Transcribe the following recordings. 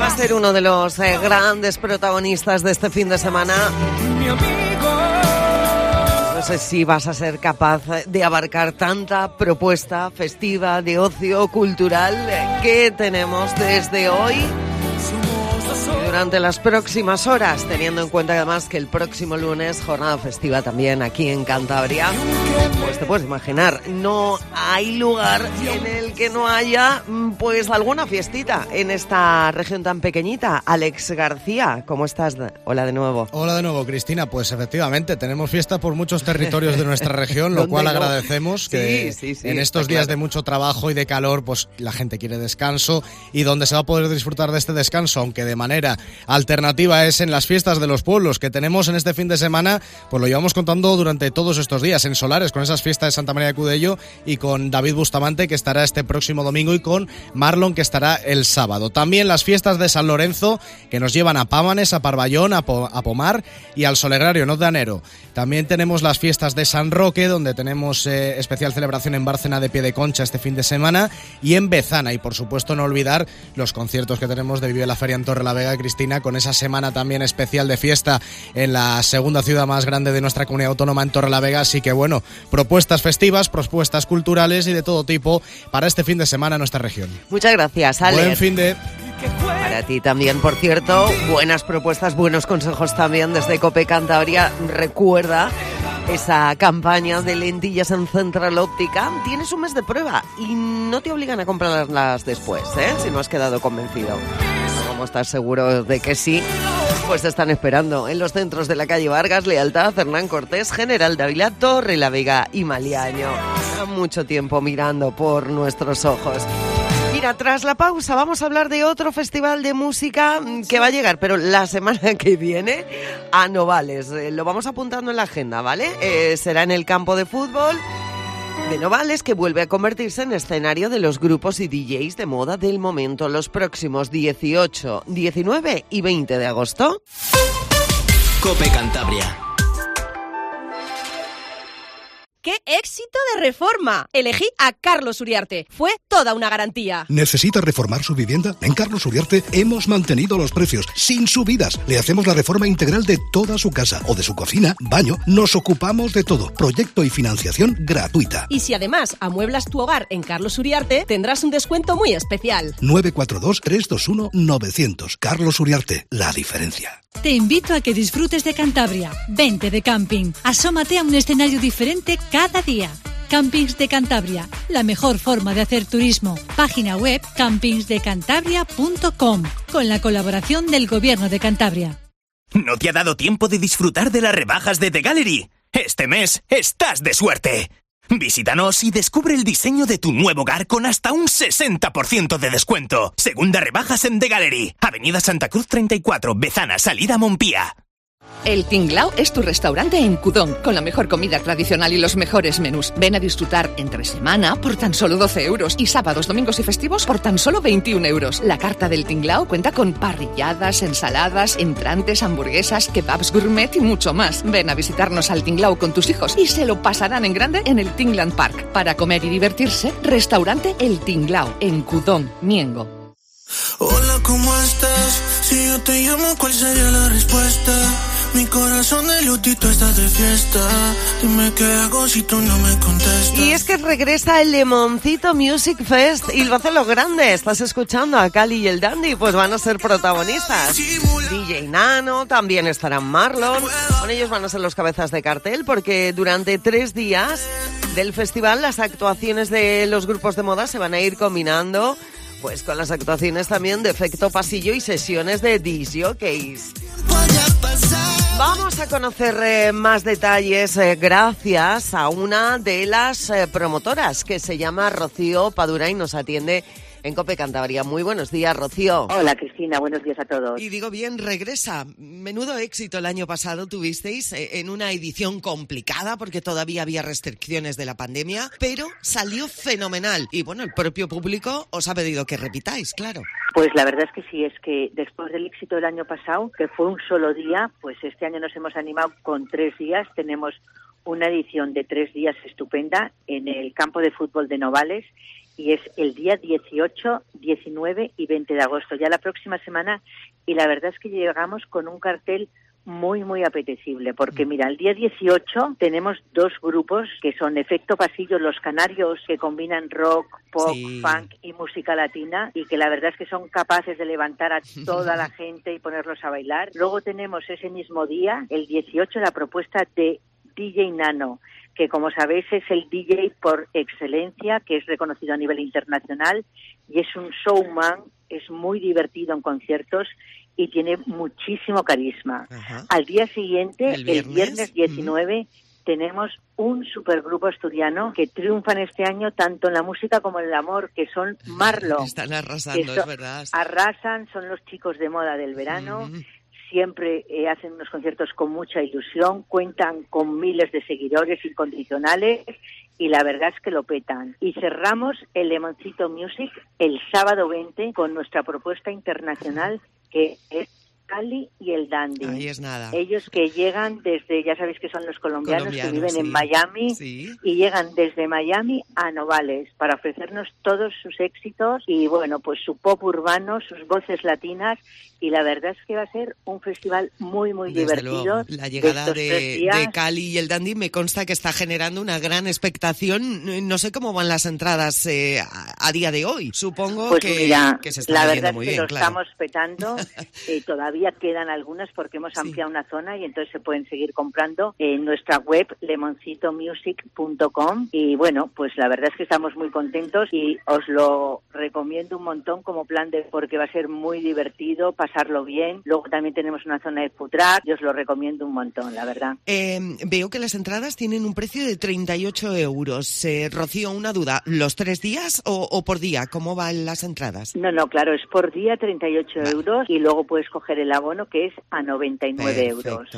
a ser uno de los grandes protagonistas de este fin de semana. No sé si vas a ser capaz de abarcar tanta propuesta festiva, de ocio, cultural que tenemos desde hoy y durante las próximas horas, teniendo en cuenta además que el próximo lunes, jornada festiva también aquí en Cantabria. Pues te puedes imaginar, no hay lugar en el que no haya pues alguna fiestita en esta región tan pequeñita. Alex García, ¿cómo estás? Hola de nuevo. Hola de nuevo, Cristina. Pues efectivamente, tenemos fiesta por muchos territorios de nuestra región, lo cual agradecemos que sí, en estos días de mucho trabajo y de calor, pues la gente quiere descanso, y donde se va a poder disfrutar de este descanso, aunque de manera alternativa, es en las fiestas de los pueblos que tenemos en este fin de semana. Pues lo llevamos contando durante todos estos días en Solares, con esas fiestas de Santa María de Cudello, y con David Bustamante, que estará este próximo domingo, y con Marlon, que estará el sábado. También las fiestas de San Lorenzo, que nos llevan a Pámanes, a Parballón, a Pomar y al Solegrario, no de Anero. También tenemos las fiestas de San Roque, donde tenemos especial celebración en Bárcena de Piedeconcha este fin de semana, y en Bezana. Y por supuesto no olvidar los conciertos que tenemos de Vive la Feria en Torrelavega, Cristina, con esa semana también especial de fiesta en la segunda ciudad más grande de nuestra comunidad autónoma, en Torrelavega. Así que bueno, propuestas festivas, propuestas culturales y de todo tipo para este fin de semana en nuestra región. Muchas gracias, Ale. Buen fin de... Para ti también, por cierto, buenas propuestas, buenos consejos también desde COPE Cantabria. Recuerda esa campaña de lentillas en Central Óptica. Tienes un mes de prueba y no te obligan a comprarlas después, si no has quedado convencido. Como estás seguro de que sí, pues te están esperando en los centros de la calle Vargas, Lealtad, Hernán Cortés, General Dávila, Torrelavega y Maliaño. Mucho tiempo mirando por nuestros ojos. Mira, tras la pausa vamos a hablar de otro festival de música que va a llegar, pero la semana que viene a Novales. Lo vamos apuntando en la agenda, ¿vale? Será en el campo de fútbol de Novales, que vuelve a convertirse en escenario de los grupos y DJs de moda del momento los próximos 18, 19 y 20 de agosto. COPE Cantabria. ¡Qué éxito de reforma! Elegí a Carlos Uriarte. Fue toda una garantía. ¿Necesita reformar su vivienda? En Carlos Uriarte hemos mantenido los precios sin subidas. Le hacemos la reforma integral de toda su casa o de su cocina, baño. Nos ocupamos de todo. Proyecto y financiación gratuita. Y si además amueblas tu hogar en Carlos Uriarte, tendrás un descuento muy especial. 942-321-900. Carlos Uriarte, la diferencia. Te invito a que disfrutes de Cantabria. Vente de camping. Asómate a un escenario diferente cada día. Campings de Cantabria, la mejor forma de hacer turismo. Página web campingsdecantabria.com, con la colaboración del Gobierno de Cantabria. ¿No te ha dado tiempo de disfrutar de las rebajas de The Gallery? Este mes estás de suerte. Visítanos y descubre el diseño de tu nuevo hogar con hasta un 60% de descuento. Segunda rebajas en The Gallery. Avenida Santa Cruz 34, Bezana, salida Montpía. El Tinglao es tu restaurante en Cudón, con la mejor comida tradicional y los mejores menús. Ven a disfrutar entre semana por tan solo 12 euros y sábados, domingos y festivos por tan solo 21 euros. La carta del Tinglao cuenta con parrilladas, ensaladas, entrantes, hamburguesas, kebabs gourmet y mucho más. Ven a visitarnos al Tinglao con tus hijos y se lo pasarán en grande en el Tingland Park. Para comer y divertirse, restaurante El Tinglao, en Cudón, Miengo. Hola, ¿cómo estás? Si yo te llamo, ¿cuál sería la respuesta? Mi corazón de lutito está de fiesta. Dime qué hago si tú no me contestas. Y es que regresa el Lemoncito Music Fest y lo hace lo grande. Estás escuchando a Cali y el Dandy, pues van a ser protagonistas. DJ Nano, también estarán Marlon. Con ellos van a ser los cabezas de cartel, porque durante 3 días del festival las actuaciones de los grupos de moda se van a ir combinando pues con las actuaciones también de efecto pasillo y sesiones de disc jockeys. Vamos a conocer más detalles gracias a una de las promotoras que se llama Rocío Padura y nos atiende en COPE Cantabria. Muy buenos días, Rocío. Hola, Cristina, buenos días a todos. Y digo bien, regresa. Menudo éxito el año pasado tuvisteis en una edición complicada porque todavía había restricciones de la pandemia, pero salió fenomenal. Y bueno, el propio público os ha pedido que repitáis, claro. Pues la verdad es que sí, es que después del éxito del año pasado, que fue un solo día, pues este año nos hemos animado con 3 días. Tenemos una edición de 3 días estupenda en el campo de fútbol de Novales y es el día 18, 19 y 20 de agosto, ya la próxima semana, y la verdad es que llegamos con un cartel muy, muy apetecible, porque mira, el día 18 tenemos 2 grupos que son Efecto Pasillo, Los Canarios, que combinan rock, pop, funk y música latina, y que la verdad es que son capaces de levantar a toda la gente y ponerlos a bailar. Luego tenemos ese mismo día, el 18, la propuesta de DJ Nano, que como sabéis es el DJ por excelencia, que es reconocido a nivel internacional, y es un showman, es muy divertido en conciertos y tiene muchísimo carisma. Ajá. Al día siguiente, el viernes 19, tenemos un supergrupo asturiano que triunfan este año tanto en la música como en el amor, que son Marlo. Están arrasando, es verdad. Arrasan, son los chicos de moda del verano. Siempre hacen unos conciertos con mucha ilusión, cuentan con miles de seguidores incondicionales y la verdad es que lo petan. Y cerramos el Lemoncito Music el sábado 20 con nuestra propuesta internacional, que es Cali y el Dandy. Ahí es nada. Ellos que llegan desde, ya sabéis que son los colombianos que viven en Miami, y llegan desde Miami a Novales para ofrecernos todos sus éxitos y bueno, pues su pop urbano, sus voces latinas, y la verdad es que va a ser un festival muy, muy desde divertido. Luego. La llegada de Cali y el Dandy me consta que está generando una gran expectación. No sé cómo van las entradas a día de hoy. Supongo pues que, mira, que se está la vendiendo verdad muy es que bien, lo estamos petando. Todavía quedan algunas porque hemos ampliado una zona y entonces se pueden seguir comprando en nuestra web lemoncitomusic.com, y bueno, pues la verdad es que estamos muy contentos y os lo recomiendo un montón como plan porque va a ser muy divertido, pasarlo bien. Luego también tenemos una zona de food truck y os lo recomiendo un montón, la verdad. Veo que las entradas tienen un precio de 38 euros. Rocío, una duda, ¿los 3 días o por día? ¿Cómo van las entradas? No, claro, es por día 38 euros y luego puedes coger el abono que es a 99 euros.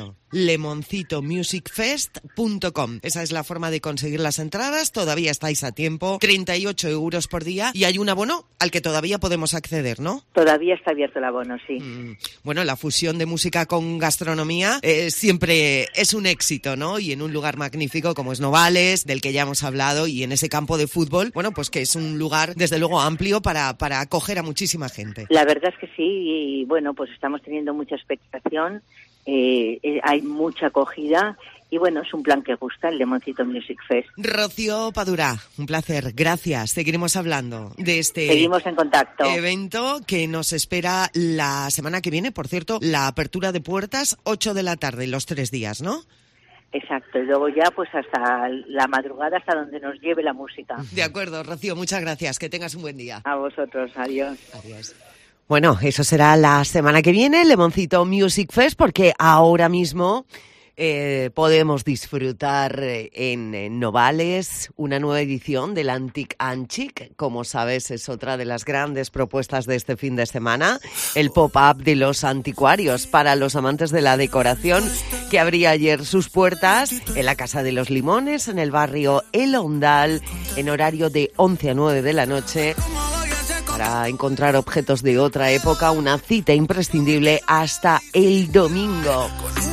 Lemoncitomusicfest.com. Esa es la forma de conseguir las entradas. Todavía estáis a tiempo. 38 euros por día. Y hay un abono al que todavía podemos acceder, ¿no? Todavía está abierto el abono, sí. Bueno, la fusión de música con gastronomía siempre es un éxito, ¿no? Y en un lugar magnífico como es Novales, del que ya hemos hablado, y en ese campo de fútbol, bueno, pues que es un lugar, desde luego, amplio para acoger a muchísima gente. La verdad es que sí, y bueno, pues estamos teniendo mucha expectación, hay mucha acogida y bueno, es un plan que gusta, el Lemoncito Music Fest. Rocío Padura, un placer, gracias. Seguiremos hablando de este Seguimos en contacto. Evento que nos espera la semana que viene. Por cierto, la apertura de puertas 8 de la tarde, los 3 días, ¿no? Exacto, y luego ya pues hasta la madrugada, hasta donde nos lleve la música. De acuerdo, Rocío, muchas gracias, que tengas un buen día. A vosotros, adiós. Adiós. Bueno, eso será la semana que viene, Lemoncito Music Fest, porque ahora mismo podemos disfrutar en Novales una nueva edición del Antic Anchic. Como sabes, es otra de las grandes propuestas de este fin de semana, el pop-up de los anticuarios para los amantes de la decoración, que abría ayer sus puertas en la Casa de los Limones, en el barrio El Hondal, en horario de 11 a 9 de la noche, para encontrar objetos de otra época, una cita imprescindible hasta el domingo.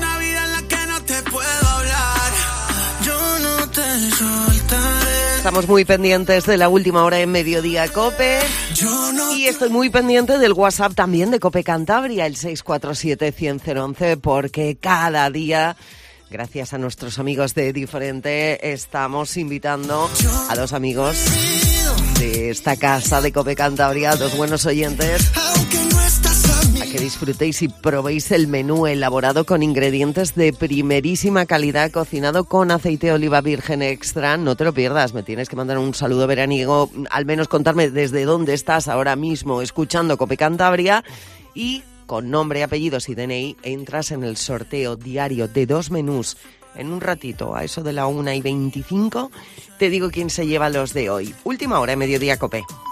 Estamos muy pendientes de la última hora en Mediodía Cope y estoy muy pendiente del WhatsApp también de Cope Cantabria, el 647-100-011, porque cada día, gracias a nuestros amigos de Diferente, estamos invitando a 2 amigos de esta casa de Cope Cantabria, 2 buenos oyentes, a que disfrutéis y probéis el menú elaborado con ingredientes de primerísima calidad, cocinado con aceite de oliva virgen extra. No te lo pierdas, me tienes que mandar un saludo veraniego, al menos contarme desde dónde estás ahora mismo escuchando Cope Cantabria, y con nombre, apellidos y DNI entras en el sorteo diario de 2 menús. En un ratito, a eso de la 1:25, te digo quién se lleva los de hoy. Última hora en Mediodía Cope.